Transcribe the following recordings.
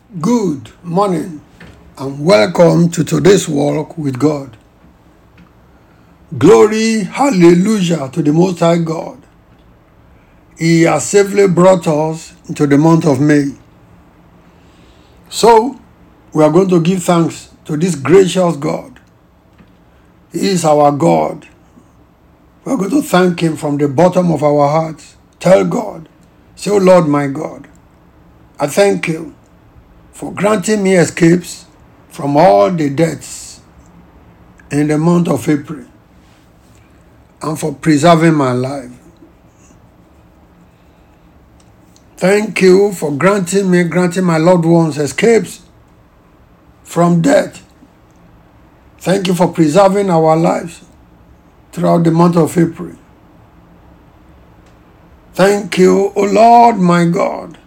Good morning and welcome to today's walk with God. Glory, hallelujah to the Most High God. He has safely brought us into the month of May. So, we are going to give thanks to this gracious God. He is our God. We are going to thank Him from the bottom of our hearts. Tell God, say, "Oh Lord my God, I thank you for granting me escapes from all the deaths in the month of April and for preserving my life. Thank you for granting my loved ones escapes from death. Thank you for preserving our lives throughout the month of April. Thank you, O Lord my God.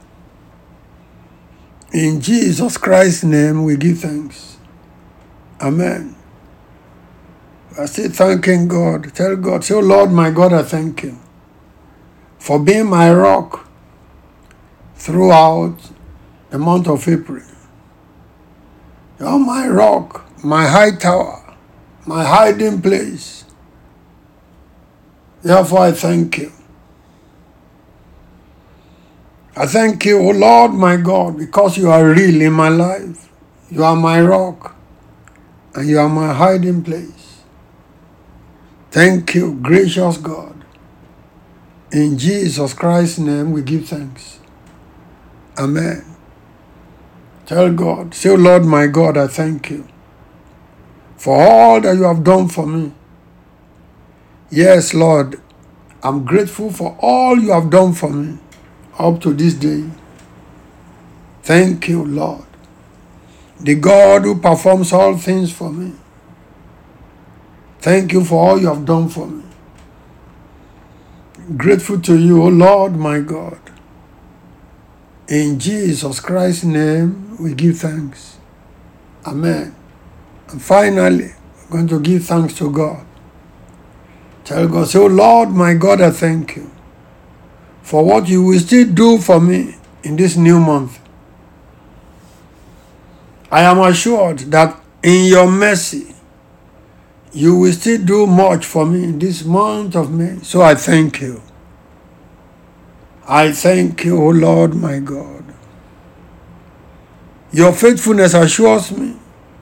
In Jesus Christ's name we give thanks. Amen. I still thanking God. Tell God, say, "Oh Lord my God, I thank you for being my rock throughout the month of April. You are my rock, my high tower, my hiding place. Therefore I thank you. I thank you, O Lord my God, because you are real in my life. You are my rock and you are my hiding place. Thank you, gracious God. In Jesus Christ's name we give thanks. Amen." Tell God, say, "Oh Lord my God, I thank you for all that you have done for me. Yes, Lord, I'm grateful for all you have done for me up to this day. Thank you, Lord, the God who performs all things for me. Thank you for all you have done for me. Grateful to you, O Lord my God. In Jesus Christ's name we give thanks. Amen." And finally, we're going to give thanks to God. Tell God, say, "Oh Lord my God, I thank you for what you will still do for me in this new month. I am assured that in your mercy, you will still do much for me in this month of May. So I thank you. I thank you, O Lord my God. Your faithfulness assures me.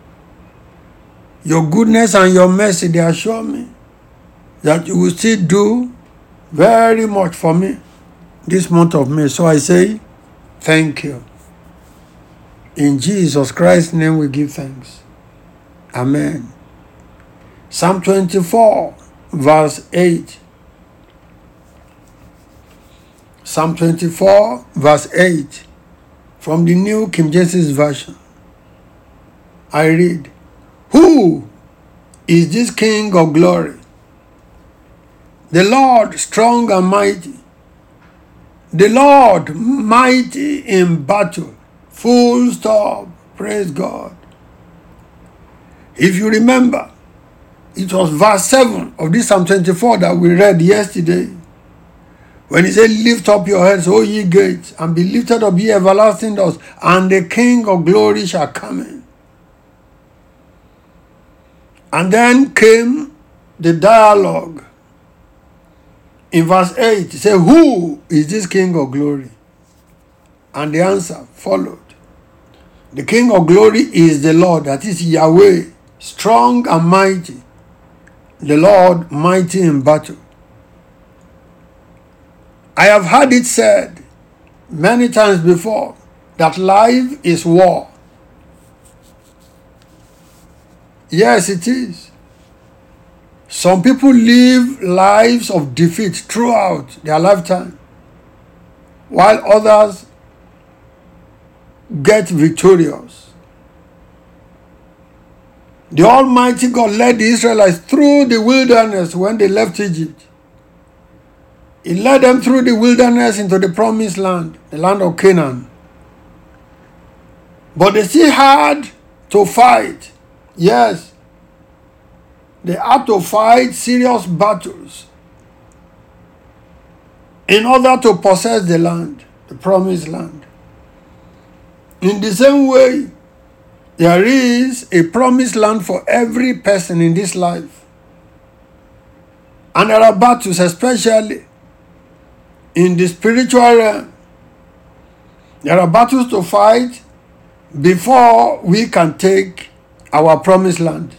Your goodness and your mercy, they assure me that you will still do very much for me this month of May. So I say, thank you. In Jesus Christ's name we give thanks. Amen. Psalm 24, verse 8. Psalm 24, verse 8. From the New King James Version. I read, "Who is this King of glory? The Lord strong and mighty. The Lord mighty in battle." Full stop. Praise God. If you remember, it was verse 7 of this Psalm 24 that we read yesterday. When he said, "Lift up your heads, O ye gates, and be lifted up, ye everlasting doors, and the King of glory shall come in." And then came the dialogue. In verse 8, it said, "Who is this King of glory?" And the answer followed. The King of glory is the Lord, that is Yahweh, strong and mighty. The Lord mighty in battle. I have heard it said many times before that life is war. Yes, it is. Some people live lives of defeat throughout their lifetime, while others get victorious. The Almighty God led the Israelites through the wilderness when they left Egypt. He led them through the wilderness into the promised land, the land of Canaan. But they still had to fight. Yes, they had to fight serious battles in order to possess the land, the promised land. In the same way, there is a promised land for every person in this life. And there are battles, especially in the spiritual realm. There are battles to fight before we can take our promised land.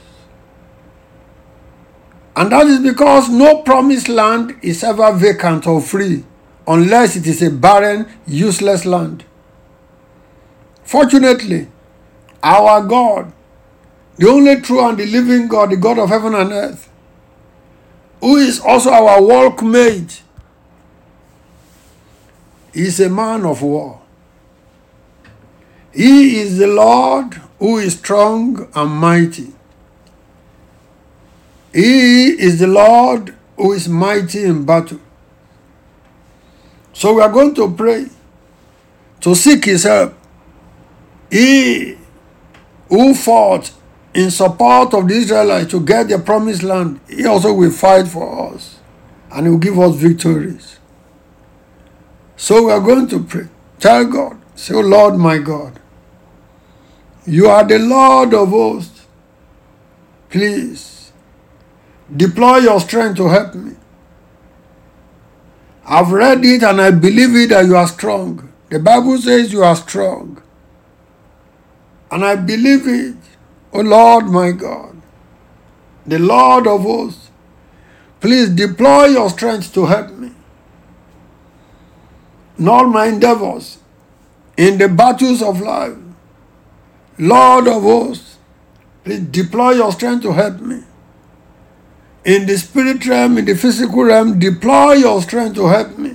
And that is because no promised land is ever vacant or free unless it is a barren, useless land. Fortunately, our God, the only true and the living God, the God of heaven and earth, who is also our workmate, is a man of war. He is the Lord who is strong and mighty. He is the Lord who is mighty in battle. So we are going to pray to seek his help. He who fought in support of the Israelites to get their promised land, he also will fight for us and he will give us victories. So we are going to pray. Tell God, say, "Oh Lord my God, you are the Lord of hosts. Please deploy your strength to help me. I've read it and I believe it that you are strong. The Bible says you are strong. And I believe it. Oh Lord my God, the Lord of hosts, please deploy your strength to help me in all my endeavors, in the battles of life. Lord of hosts, please deploy your strength to help me. In the spirit realm, in the physical realm, deploy your strength to help me.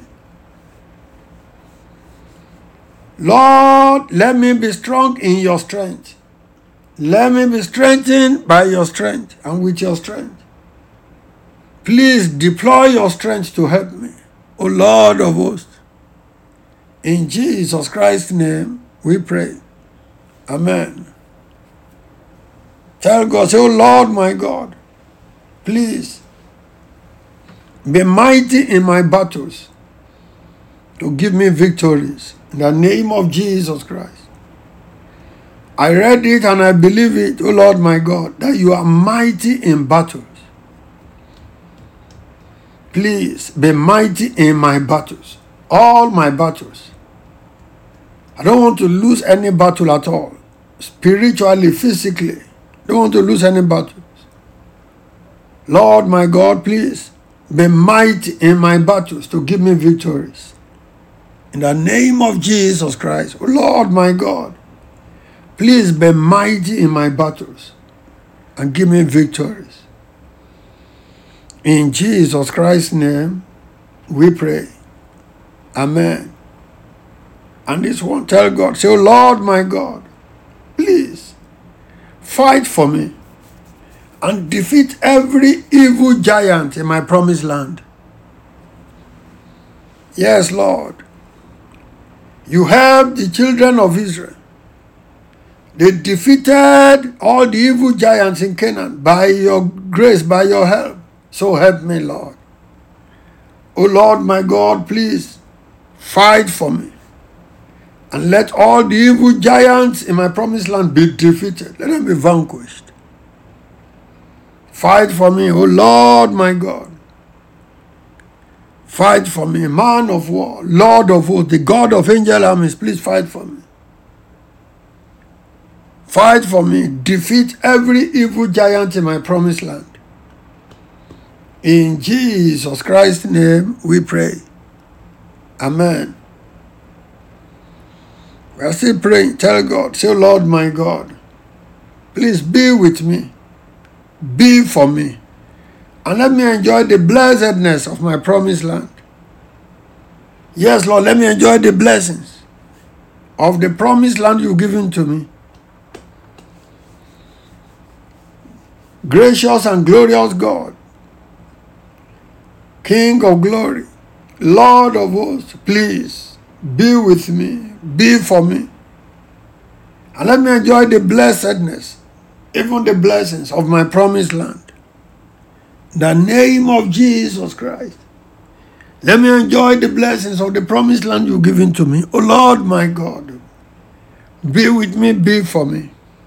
Lord, let me be strong in your strength. Let me be strengthened by your strength and with your strength. Please deploy your strength to help me, O Lord of hosts. In Jesus Christ's name we pray. Amen. Tell God, say, "Oh Lord my God, please be mighty in my battles to give me victories in the name of Jesus Christ." I read it and I believe it, O Lord my God, that you are mighty in battles. Please be mighty in my battles, all my battles. I don't want to lose any battle at all, spiritually, physically. I don't want to lose any battles. Lord my God, please be mighty in my battles to give me victories. In the name of Jesus Christ, O Lord my God, please be mighty in my battles and give me victories. In Jesus Christ's name we pray. Amen. And this one, tell God, say, "Oh Lord my God, please fight for me and defeat every evil giant in my promised land." Yes, Lord. You helped the children of Israel. They defeated all the evil giants in Canaan by your grace, by your help. So help me, Lord. Oh Lord my God, please fight for me. And let all the evil giants in my promised land be defeated. Let them be vanquished. Fight for me, O Lord my God. Fight for me, man of war, Lord of hosts, the God of angel armies, please fight for me. Fight for me, defeat every evil giant in my promised land. In Jesus Christ's name we pray. Amen. We are still praying. Tell God, say, "Lord my God, please be with me, be for me, and let me enjoy the blessedness of my promised land." Yes, Lord, let me enjoy the blessings of the promised land you've given to me. Gracious and glorious God, King of glory, Lord of hosts, please be with me, be for me, and let me enjoy the blessedness, even the blessings of my promised land. In the name of Jesus Christ, let me enjoy the blessings of the promised land you've given to me. O Lord my God, Be with me, be for me.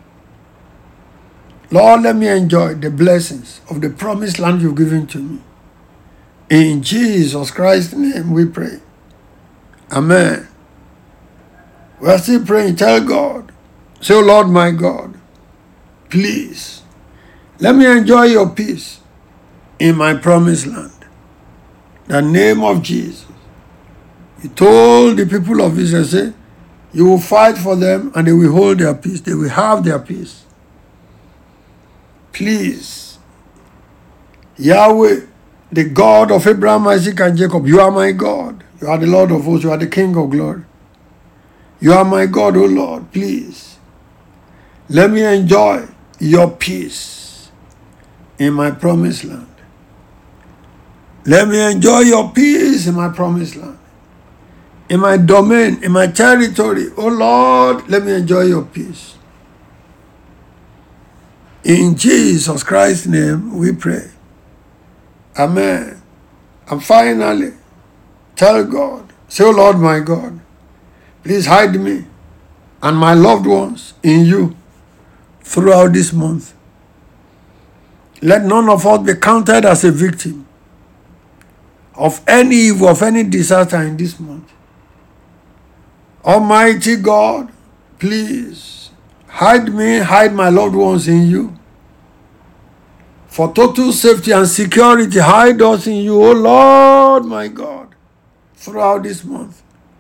Lord, let me enjoy the blessings of the promised land you've given to me. In Jesus Christ's name we pray. Amen. We are still praying. Tell God, say, oh Lord my God, please, let me enjoy your peace in my promised land. The name of Jesus. He told the people of Israel, say, you will fight for them and they will hold their peace. They will have their peace. Please, Yahweh, the God of Abraham, Isaac, and Jacob, you are my God. You are the Lord of hosts. You are the King of glory. You are my God, O Lord. Please, let me enjoy your peace in my promised land. Let me enjoy your peace in my promised land. In my domain, in my territory, oh Lord, let me enjoy your peace. In Jesus Christ's name we pray. Amen. And finally, tell God, say, oh Lord my God, please hide me and my loved ones in you throughout this month. Let none of us be counted as a victim of any evil, of any disaster in this month. Almighty God, please hide me, hide my loved ones in you. For total safety and security, hide us in you, O Lord my God, throughout this month.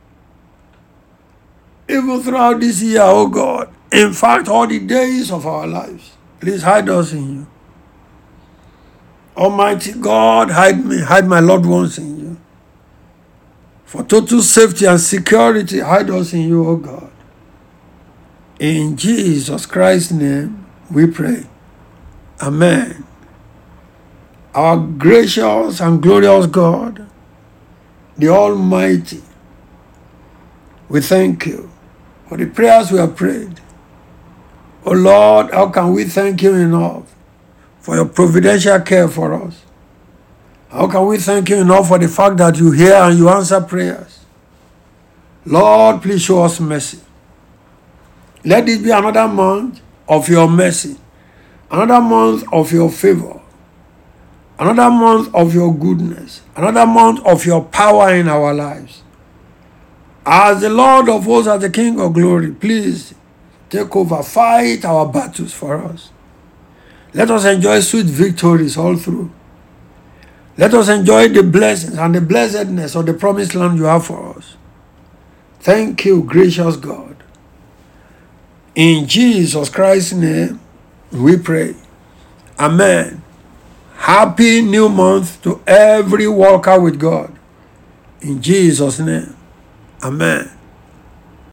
Even throughout this year, O God. In fact, all the days of our lives, please hide us in you. Almighty God, hide me, hide my loved ones in you. For total safety and security, hide us in you, O God. In Jesus Christ's name, we pray. Amen. Our gracious and glorious God, the Almighty, we thank you for the prayers we have prayed. Oh Lord, how can we thank you enough for your providential care for us? How can we thank you enough for the fact that you hear and you answer prayers? Lord, please show us mercy. Let this be another month of your mercy, another month of your favor, another month of your goodness, another month of your power in our lives. As the Lord of hosts, as the King of glory, please take over, fight our battles for us. Let us enjoy sweet victories all through. Let us enjoy the blessings and the blessedness of the promised land you have for us. Thank you, gracious God. In Jesus Christ's name, we pray. Amen. Happy new month to every walker with God. In Jesus' name. Amen.